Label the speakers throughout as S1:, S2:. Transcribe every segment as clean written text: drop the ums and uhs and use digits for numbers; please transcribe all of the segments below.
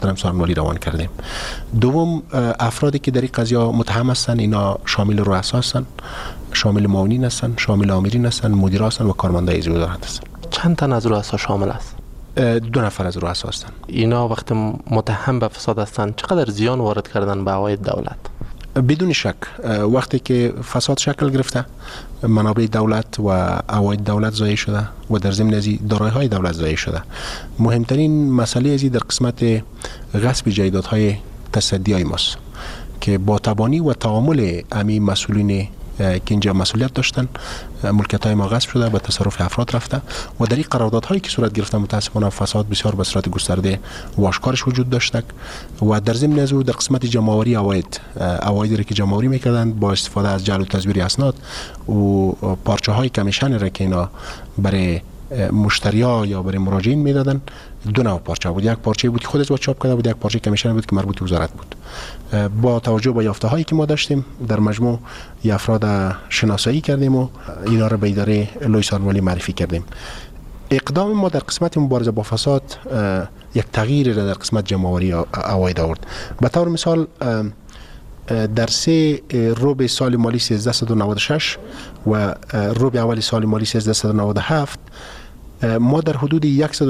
S1: در سارنوالی روان کردیم. دوم، افرادی که در این قضیه متهم هستند اینا شامل رؤسا هستند، شامل معاونین هستند، شامل آمرین هستند، مدیرا هستند و کارمندای از وزارت هستند.
S2: چند تن از رؤسا شامل است؟
S1: 2 نفر از رؤسا هستند.
S2: اینا وقتی متهم به فساد هستند چقدر زیان وارد کردن به عواید دولت؟
S1: بدون شک وقتی که فساد شکل گرفته، منابع دولت و عواید دولت ضایع شده و در ضمن از دارایی‌های دولت ضایع شده. مهمترین مسئله از در قسمت غصب جایدادهای تصدیای ماست که با تبانی و تعامل امی مسئولین که اینجا مسئولیت داشتن، ملکیت‌های ما غصب شده، به تصرف افراد رفته و در این قراردادهایی که صورت گرفته متاسفانه فساد بسیار به صورت گسترده و آشکارش وجود داشته و در ضمن از او در قسمت جمع‌آوری عوایدی را که جمع‌آوری می‌کردند با استفاده از جعل و تزویر اسناد و پارچه‌های کمیشن را که اینا برای مشتری‌ها یا برای مراجعین میدادن، 2 نوع پارچه بود. یک پارچه بود که خودش با چاپ کرده بود، یک پارچه کمیشن بود که مربوط به وزارت بود. با توجه به یافته‌هایی که ما داشتیم در مجموع افراد شناسایی کردیم و اینا را به اداره لوی سارنوالی معرفی کردیم. اقدام ما در قسمت مبارزه با فساد یک تغییر را در قسمت جمع‌آوری عواید آورد. به طور مثال در 3 ربع سال مالی 1396 و ربع اول سال مالی 1397 ما در حدود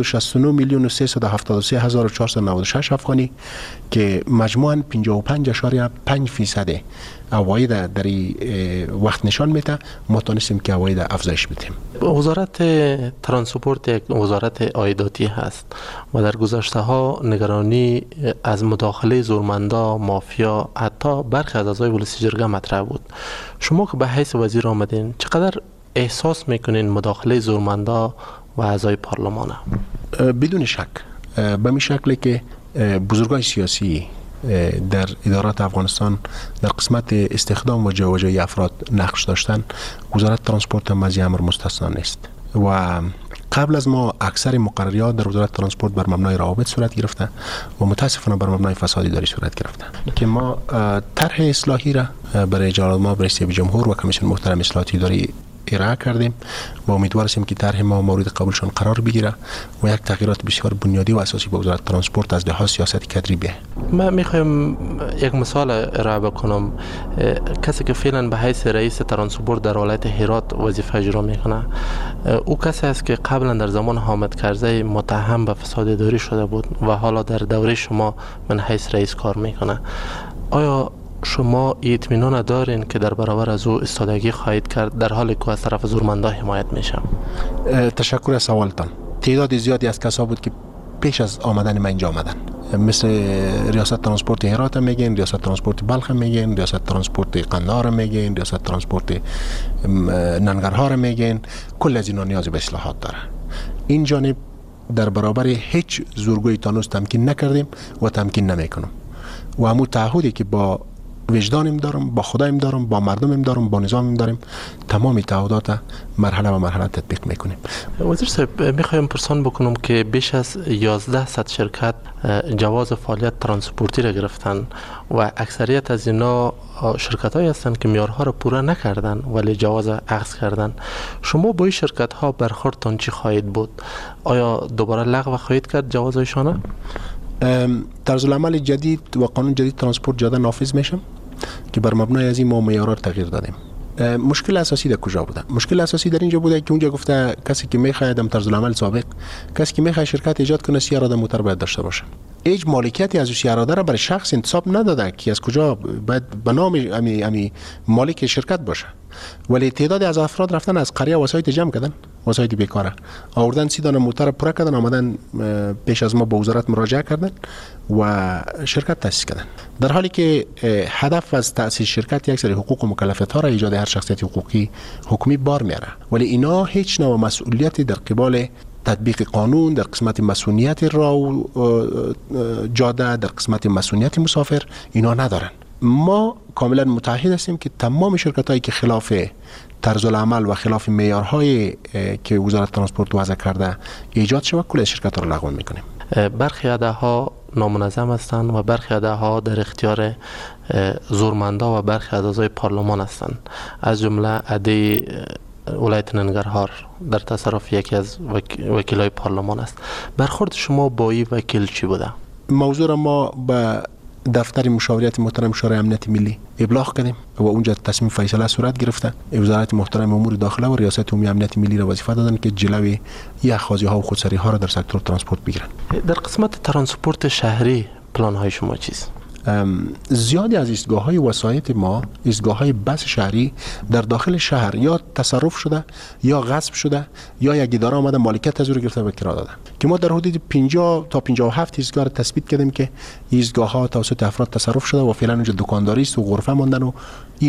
S1: 169,373,496 افغانی که مجموعاً 55.5% عواید در این وقت نشان میده، ما تونستیم که عواید افزایش بدیم.
S2: وزارت ترانسپورت یک وزارت عایداتی هست و در گذشته ها نگرانی از مداخله زورمندا، مافیا، حتی برخی از اعضای ولسی جرگه مطرح بود. شما که به حیث وزیر آمدین چقدر احساس میکنین مداخله زورمندا و اعضای پارلمان؟
S1: بدون شک به می شکلی که بزرگای سیاسی در ادارات افغانستان در قسمت استخدام و جابجایی افراد نقش داشتن، وزارت ترانسپورت هم از این امر مستثنا نیست و قبل از ما اکثر مقرریات در وزارت ترانسپورت بر مبنای روابط صورت گرفته و متاسفانه بر مبنای فساد اداری صورت گرفته که ما طرح اصلاحی را برای جلال ما برای ریاست جمهور و کمیسیون محترم اصلاحات اداری ارائه کردیم و امیدوار هستیم که طرح ما مورد قبولشون قرار بگیره و یک تغییرات بسیار بنیادی و اساسی به وزارت ترانسپورت از لحاظ سیاست کدری بیه.
S2: من میخوایم یک مثال ارائه بکنم. کسی که فعلا به حیث رئیس ترانسپورت در ولایت هرات وظیفه اجرا میکنه، او کسی است که قبلا در زمان حامد کرزی متهم به فساد اداری شده بود و حالا در دوره شما من حیث رئیس کار میکنه. آیا شما اطمینان دارین که در برابر از او استادگی خواهید کرد در حالی که از طرف زورمندا حمایت میشم؟
S1: تشکر از سوالتان. تعداد زیادی از کسا بود که پیش از آمدن من اینجا آمدن، مثل ریاست ترانسپورت هرات میگن، ریاست ترانسپورت بلخ میگن، ریاست ترانسپورت قندهار میگن، ریاست ترانسپورت ننگرهار میگن. کل از اینا نیاز به اصلاحات داره. این جانب در برابر هیچ زورگوی تانوس تمکین نکردیم و تمکین نمیکنم و همون تعهدی که با وجدانم دارم، با خدایم دارم، با مردمم دارم، با نظامم دارم، تمام تعهدات مرحله و مرحله تطبیق میکنیم.
S2: وزیر صاحب، میخوایم پرسان بکنم که بیش از 1100 شرکت جواز فعالیت ترانسپورتی را گرفتن و اکثریت از اینا شرکت هایی هستند که معیارها را پورا نکردن ولی جواز اخذ کردن. شما با این شرکت ها برخوردتان چی خواهید بود؟ آیا دوباره لغو خواهید کرد جوازشان؟
S1: طرز العمل جدید و قانون جدید ترانسپورت جدا نافذ میشم که بر مبنای از این ما معیارها تغییر دادیم. مشکل اساسی در کجا بوده؟ مشکل اساسی در اینجا بوده که اونجا گفته کسی که میخواد در طرز العمل سابق، کسی که میخواد شرکت ایجاد کنه سیاره موتور باید داشته باشه. هیچ مالکیتی از سیاره را برای شخص انتصاب نداده که از کجا باید به نام امی مالک شرکت باشه، ولی تعدادی از افراد رفتن از قریه وسایت جمع کردن، وسایت بیکاره آوردن، 30 دانه موتور پر کردن، آمدن پیش از ما به وزارت مراجعه کردن و شرکت تأسیس کردن، در حالی که هدف از تأسیس شرکت یک سری حقوق و مکلفیت ها را ایجاد هر شخصیت حکومی بار میاره، ولی اینا هیچ نوع مسئولیتی در قبال تطبیق قانون، در قسمت مسئولیت راه و جاده، در قسمت مسئولیت مسافر اینا ندارن. ما کاملا متعهد هستیم که تمام شرکت هایی که خلاف طرز العمل و خلاف معیارهای که وزارت ترانسپورت وضع کرده ایجاد شود، کل شرکت ها را لغو میکنیم.
S2: برخی ادعاها نامنظم هستند و برخی ادعاها در اختیار زورمندا و برخی از اعضای پارلمان هستند، از جمله ادعای ولایت ننگرهار در تصرف یکی از وکیلای پارلمان است. برخورد شما با این وکیل چی بوده؟
S1: موضوع را ما به دفتر مشاوریت محترم شورای امنیت ملی ابلاغ کردیم و اونجا تصمیم فیصله صورت گرفته. وزارت محترم امور داخله و ریاست عمومی امنیت ملی را وظیفه دادن که جلوی این اخاذی ها و خودسری ها را در سکتور ترانسپورت بگیرن.
S2: در قسمت ترانسپورت شهری پلان های شما چیست؟
S1: زیادی از ایستگاه‌های وسایط ما، ایستگاه‌های بس شهری در داخل شهر یا تصرف شده یا غصب شده یا یک اداره آمده مالکیت از او گرفته و کرا داده، که ما در حدود 50 تا 57 ایستگاه تثبیت کردیم که ایستگاه‌ها توسط افراد تصرف شده و فعلا اونجا دکانداری است و غرفه ماندن و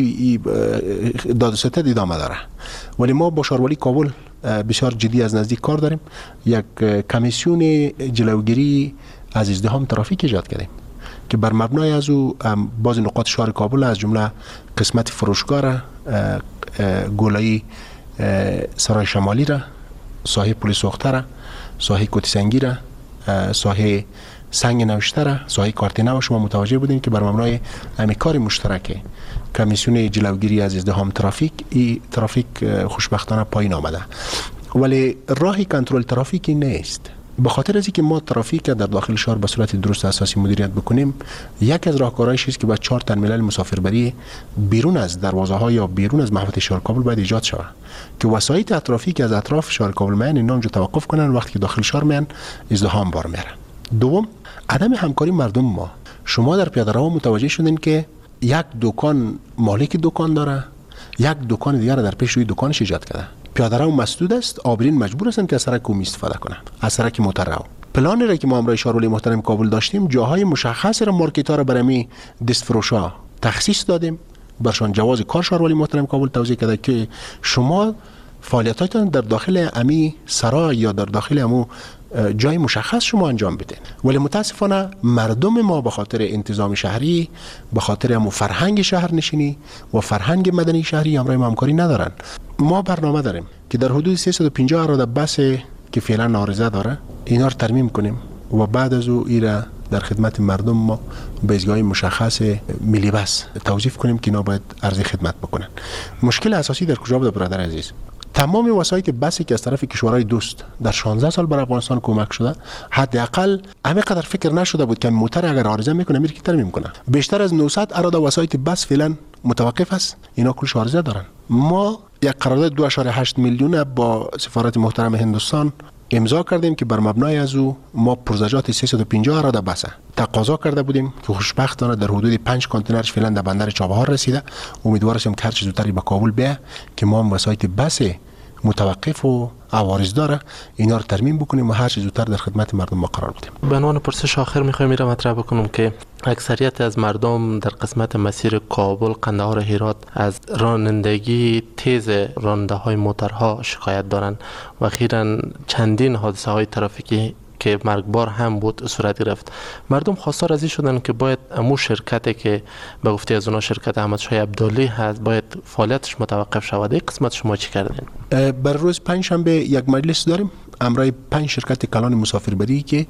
S1: داد و ستد ادامه داره. ولی ما با شاروالی کابل بسیار جدی از نزدیک کار داریم. یک کمیسیون جلوگیری از ازدحام ترافیک ایجاد کردیم که بر مبنای از او بعضی نقاط شهر کابل از جمله قسمت فروشگاه را، گولایی سرای شمالی را، ساحه پل سوخته را، ساحه کوتی سنگی را، ساحه سنگ نوشته را، ساحه کارتینه و شما متوجه بودین که بر مبنای همین کار مشترک کمیسیون جلوگیری از ازدحام ترافیک خوشبختانه پایین آمده. ولی راهی کنترل ترافیکی نیست. به خاطر از اینکه ما ترافیک در داخل شهر به صورت درست اساسی مدیریت بکنیم، یک از راهکارهایش است که با 4 ترمینال مسافربری بیرون از دروازه ها یا بیرون از محوطه شهر کابل باید ایجاد شود که وسایط ترافیکی از اطراف شهر کابل میان اینا اونجا توقف کنن، وقتی که داخل شهر میان ازدحام بار میاره. دوم، عدم همکاری مردم. ما شما در پیاده‌رو متوجه شدین که یک دکان مالک دکان داره، یک دکان دیگر در پیش روی دکانش ایجاد کرده. پیاده‌رو مسدود است، عابرین مجبور هستند که از سرک عمومی استفاده کنند، از سرک موتررو. پلانی را که ما امروز شاروالی محترم کابل داشتیم، جاهای مشخص را مارکت‌ها را برای دستفروشا تخصیص دادیم، برشان جواز کار شاروالی محترم کابل توضیح کرده که شما فعالیتاتتان در داخل امی سرای یا در داخل امو جای مشخص شما انجام بدین. ولی متاسفانه مردم ما به خاطر انتظام شهری، به خاطر امو فرهنگ شهرنشینی و فرهنگ مدنی شهری امروز همکاری ندارن. ما برنامه داریم که در حدود 350 اراده بس که فعلا نارضا داره اینا رو ترمیم کنیم و بعد از او ایرا در خدمت مردم ما به ایستگاه مشخص ملی بس توظیف کنیم که اینا باید عرض خدمت بکنن. مشکل اساسی در کجا بود برادر عزیز؟ تمام وسایط بسی که از طرف کشورهای دوست در 16 سال بر افغانستان کمک شده، حداقل همینقدر فکر نشده بود که موتر اگر عارضه میکنه میره که ترمیم کنه. بیشتر از 900 اراده وسایط بس فعلا متوقف است، اینا کلش عارضه دارن. ما یک قرارداد 2.8 میلیون با سفارت محترم هندوستان امضا کردیم که بر مبنای از او ما پرزجات 350 اراده بس تقاضا کرده بودیم که خوشبختانه در حدود 5 کانتینرش فعلا در بندر چابهار رسیده. امیدوار هستیم که هر چه زودتر به کابل بیاد که ما هم وسایط بس متوقف و عوارض داره اینا رو ترمیم بکنیم و هر چه زودتر در خدمت مردم ما قرار بدیم.
S2: به عنوان پرسش آخر میخوایم میرم مطرح بکنم که اکثریت از مردم در قسمت مسیر کابل قندهار هرات از رانندگی تیز راننده های موترها شکایت دارند و اخیراً چندین حادثه های ترافیکی که مرگبار هم بود صورت گرفت. مردم خواستار از این شدن که باید امو شرکتی که به گفته از اونا شرکت احمد شاه عبدالی هست باید فعالیتش متوقف شود. این قسمت شما چی کردین؟
S1: بر روز پنجشنبه یک مجلس داریم امرای 5 شرکت کلان مسافربری که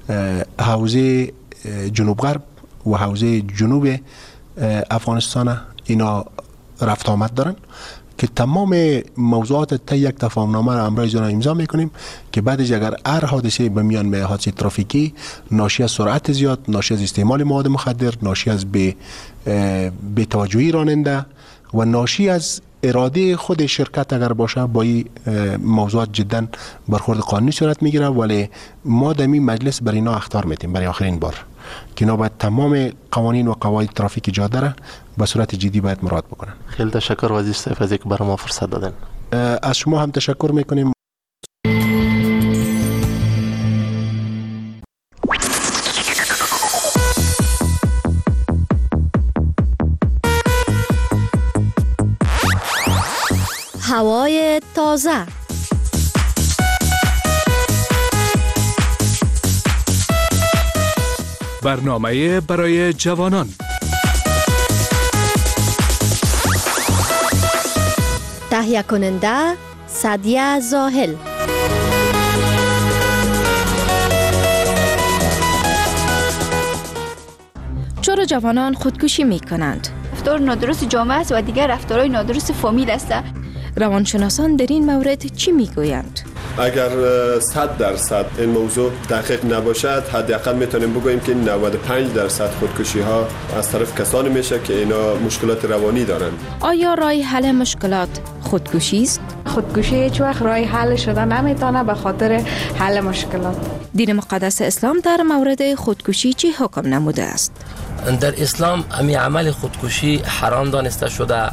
S1: حوزه جنوب غرب و حوزه جنوب افغانستان اینا رفت آمد دارن که تمام موضوعات تا یک تفاهمنامه را امروز امضا میکنیم که بعدش اگر هر حادثه به میان می حادثه ترافیکی ناشی از سرعت زیاد، ناشی از استعمال مواد مخدر، ناشی از بی توجهی راننده و ناشی از اراده خود شرکت اگر باشه با این موضوعات جدا برخورد قانونی صورت میگیره. ولی ما در این مجلس برای اینا اخطار میتیم برای آخرین بار که اینا باید تمام قوانین و قواعد ترافیک جاده را به صورت جدی باید مراعات بکنن.
S2: خیلی تشکر وزیر صاحب از اینکه برای ما فرصت دادن.
S1: از شما هم تشکر میکنیم.
S3: هوای تازه
S4: برنامه برای جوانان.
S3: تهیه کننده سعدیه زاهل. چرا جوانان خودکشی می کنند؟
S5: رفتار نادرست جامعه است و دیگر رفتارهای نادرست فامیل است.
S3: روانشناسان در این مورد چی می گویند؟
S6: اگر 100% این موضوع دقیق نباشد، حداقل میتونیم بگوییم که 95% خودکشی ها از طرف کسانی میشه که اینا مشکلات روانی دارن.
S3: آیا راه حل مشکلات خودکشی است؟
S7: خودکشی هیچ وقت راه حل شده نمیتونه به خاطر حل مشکلات.
S3: دین مقدس اسلام در مورد خودکشی چی حکم نموده است؟
S8: در اسلام امی عمل خودکشی حرام دانسته شده.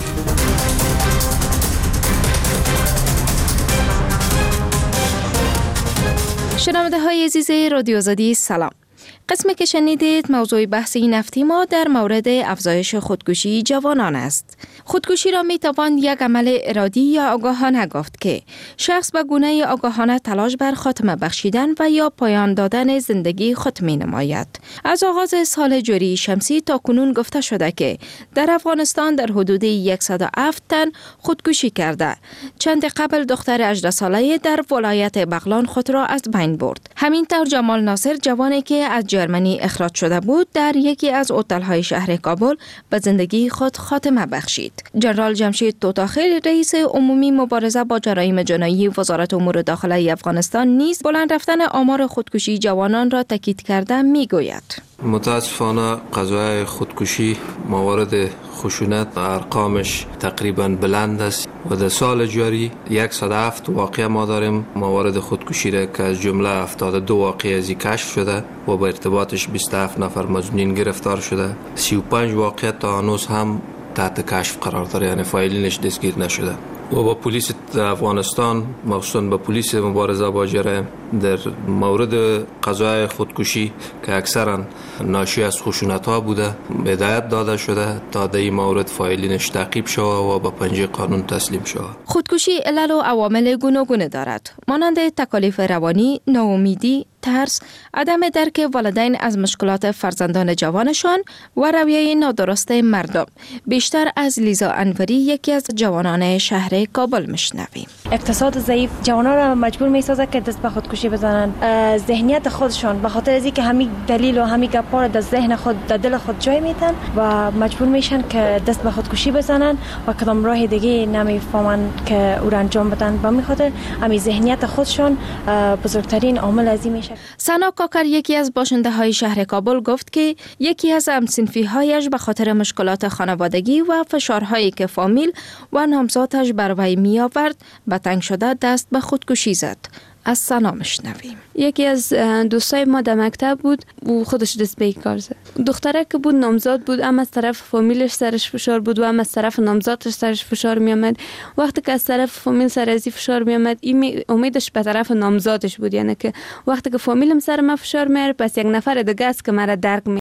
S3: شنونده های عزیز رادیو آزادی سلام. قسمی که شنیدید موضوع بحث این هفته ما در مورد افزایش خودکشی جوانان است. خودکشی را می توان یک عمل ارادی یا آگاهانه گفت که شخص به گونه آگاهانه تلاش بر خاتمه بخشیدن و یا پایان دادن زندگی خود می نماید. از آغاز سال جاری شمسی تا کنون گفته شده که در افغانستان در حدود 107 تن خودکشی کرده. چند قبل دختر 18 ساله در ولایت بغلان خود را از بین برد. همینطور جمال ناصر جوانی که از جرمنی اخراج شده بود در یکی از هتل‌های شهر کابل به زندگی خود خاتمه بخشید. جنرال جمشید توتاخیل رئیس عمومی مبارزه با جرایم جنایی وزارت امور داخله افغانستان نیز بلند رفتن آمار خودکشی جوانان را تاکید کرده میگوید:
S9: متاسفانه قضایای خودکشی موارد خشونت ارقامش تقریبا بلند است و در سال جاری 107 واقعه ما داریم موارد خودکشی را که از جمله 72 واقعه ازی کشف شده و با ارتباطش 27 نفر مجنون گرفتار شده. 35 واقعه تا هنوز هم تحت کشف قرار داره، یعنی فایلینش دستگیر نشده. و با پلیس افغانستان مخصوصا با پلیس مبارزه با جرایم در مورد قضایای خودکشی که اکثرا ناشی از خشونت ها بوده هدایت داده شده تا در این مورد فایلینش تعقیب شود و به پنجه قانون تسلیم شود.
S3: خودکشی علل و عوامل گوناگون دارد، مانند تکالیف روانی، ناامیدی، ترس، عدم درک والدین از مشکلات فرزندان جوانشان و رویه نادرست مردم. بیشتر از لیزا انوری، یکی از جوانان شهر کابل، میشنویم.
S10: اقتصاد ضعیف جوانان را مجبور میسازه که دست به خودکشی بزنن. ذهنیت خودشان به خاطر از اینکه همین دلیل و همین گپا در ذهن خود در دل خود جای میتن و مجبور میشن که دست به خودکشی بزنن و کدام راه دیگه نمیفهمن که او را انجام بدن. به همین خاطر همین ذهنیت خودشان بزرگترین عامل از این میشه.
S3: سنا کاکر، یکی از باشنده های شهر کابل، گفت که یکی از همسنفی هایش به خاطر مشکلات خانوادگی و فشارهایی که فامیل و نامزادش بر وی می آورد به تنگ شده دست به خودکشی زد. از سنا میشنویم.
S11: یکی از دوستای ما در مکتب بود و خودش دست به کار زد. دختره که بود نامزاد بود، هم از طرف فامیلش سرش فشار بود و هم از طرف نامزادش سرش فشار می آمد. وقتی که از طرف فامیل سر ازی فشار می آمد، این امیدش به طرف نامزادش بود، یعنی که وقتی که فامیلم سر ما فشار میاره پس یک نفر دیگه است که مرا درک